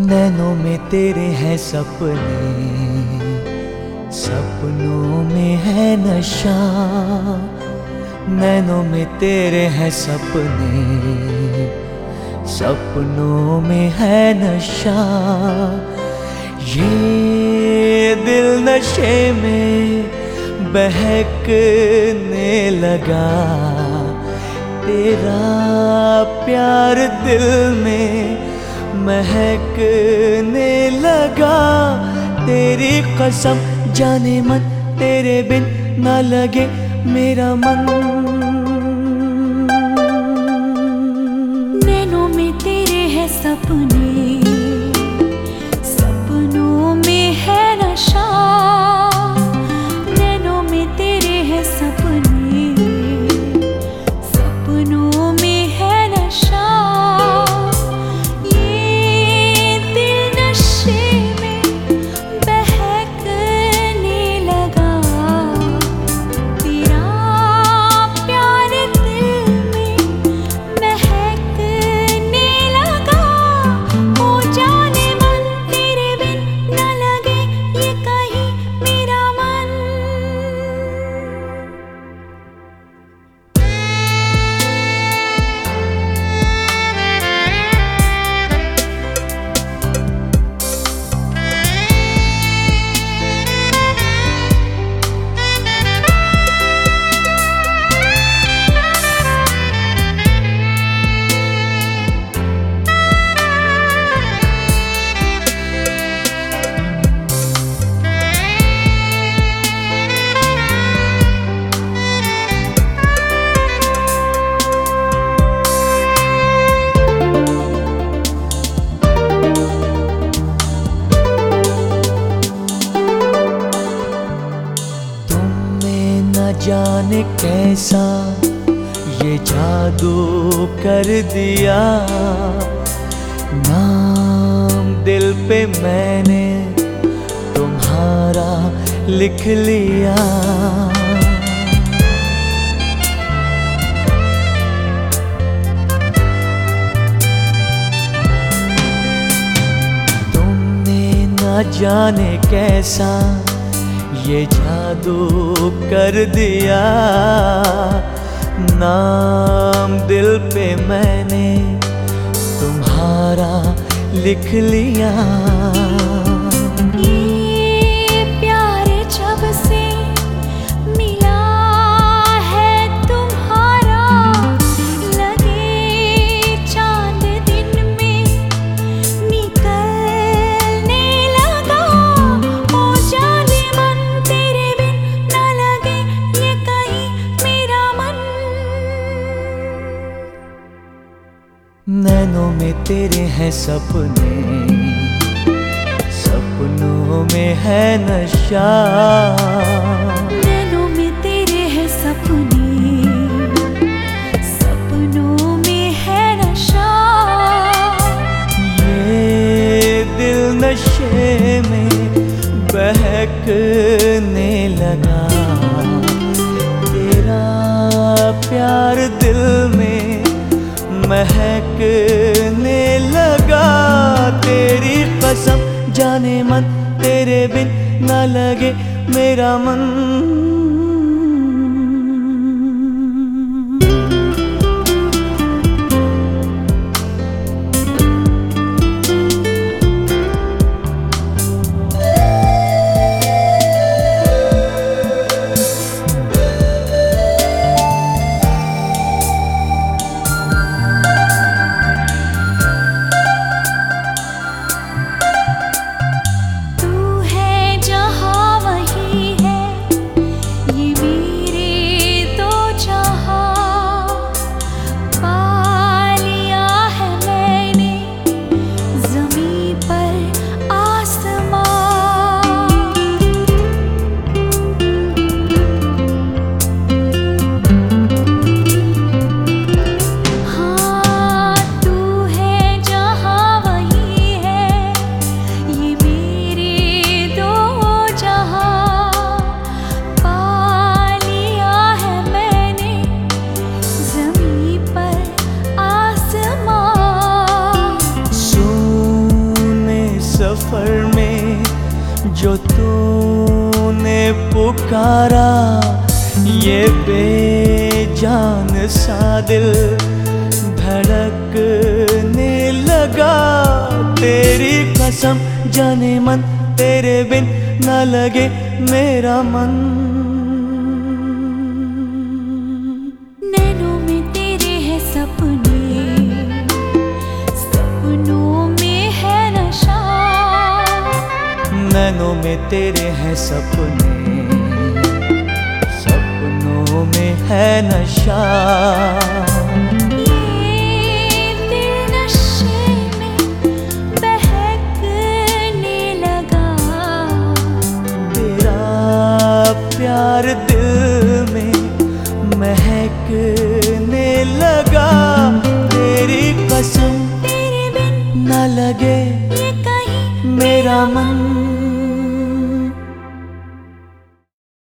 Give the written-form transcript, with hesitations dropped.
नैनों में तेरे हैं सपने, सपनों में है नशा। नैनों में तेरे हैं सपने, सपनों में है नशा। ये दिल नशे में बहकने लगा, तेरा प्यार दिल में महकने लगा। तेरी कसम जाने मन, तेरे बिन न लगे मेरा मन। नैनों में तेरे हैं सपने, सपनों में है नशा। नैनों में तेरे हैं सपने, सपनों में है नशा। ये दिल नशे में बहकने लगा, तेरा प्यार दिल में महकने लगा। ओ जाने मन, तेरे बिन न लगे ये कहीं मेरा मन। जाने कैसा ये जादू कर दिया, नाम दिल पे मैंने तुम्हारा लिख लिया। तुमने न जाने कैसा ये जादू कर दिया, नाम दिल पे मैंने तुम्हारा लिख लिया। ये प्यार जब से मिला है तुम्हारा, लगे चांद दिन में निकलने लगा। ओ जाने मन, तेरे बिन न लगे ये कहीं मेरा मन। नैनों में तेरे हैं सपने, सपनों में है नशा। नैनों में तेरे हैं सपने, सपनों में है नशा। ये दिल नशे में बहकने लगा, तेरा प्यार दिल में महकने लगा। तेरी कसम जाने मन, तेरे बिन न लगे मेरा मन। सफर में जो तूने पुकारा, ये बेजान सा दिल धड़कने लगा। तेरी कसम जाने मन तेरे बिन न लगे मेरा मन। नैनों में तेरे हैं सपने, सपनों में है नशा। नैनों में तेरे हैं सपने, सपनों में है नशा। ये दिल नशे में बहकने लगा। तेरा प्यार दिल में महकने लगा। तेरी कसम तेरे बिन न लगे ये कहीं मेरा मन।